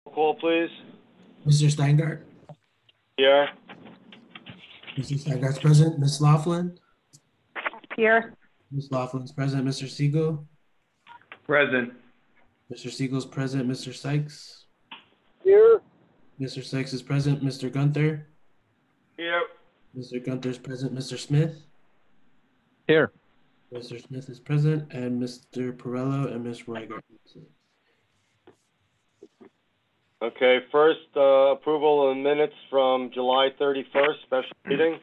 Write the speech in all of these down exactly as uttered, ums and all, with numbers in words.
Call, please. Mister Steingart? Here. Mister Steingart's present. Miz Laughlin? Here. Miz Laughlin's present. Mister Siegel? Present. Mister Siegel's present. Mister Sykes? Here. Mister Sykes is present. Mister Gunther? Here. Mister Gunther's present. Mister Smith? Here. Mister Smith is present, and Mister Perello and Miz Roy are present. Okay, first, uh, approval of minutes from July thirty-first, special meeting.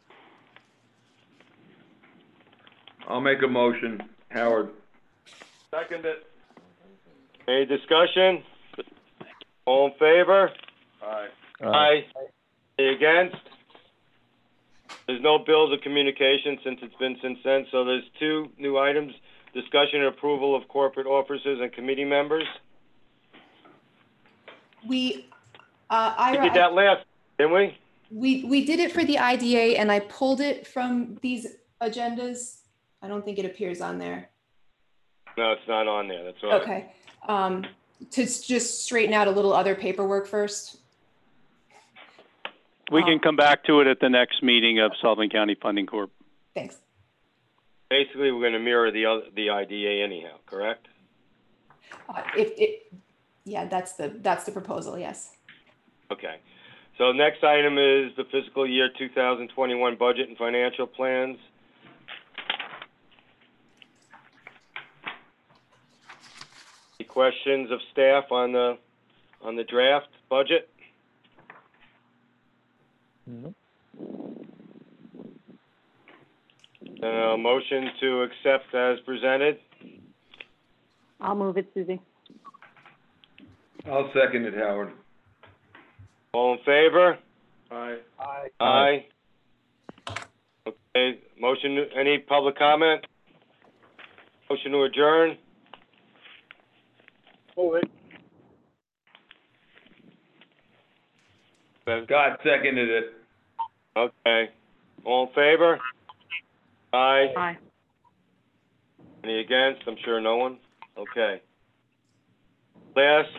I'll make a motion. Howard. Second it. Any discussion? All in favor? Aye. Aye. Any against? There's no bills or communication since it's been since then, so there's two new items. Discussion and approval of corporate officers and committee members. We, uh, We Ira, did that last, didn't we? we, we did it for the I D A and I pulled it from these agendas. I don't think it appears on there. No, it's not on there, that's all right. Okay. Um, to s- just straighten out a little other paperwork first. We Um, can come back to it at the next meeting of Sullivan County Funding Corp. Thanks. Basically, we're gonna mirror the other, the I D A anyhow, correct? Uh, if it, yeah, that's the, that's the proposal, yes. Okay. So next item is the fiscal year two thousand twenty-one budget and financial plans. Any questions of staff on the, on the draft budget? Uh, a motion to accept as presented. I'll move it, Susie. I'll second it, Howard. All in favor? Aye. Aye. Aye. Okay, motion, any public comment? Motion to adjourn? Move it. Scott seconded it. Okay. All in favor? Aye. Aye. Any against? I'm sure no one. Okay. Last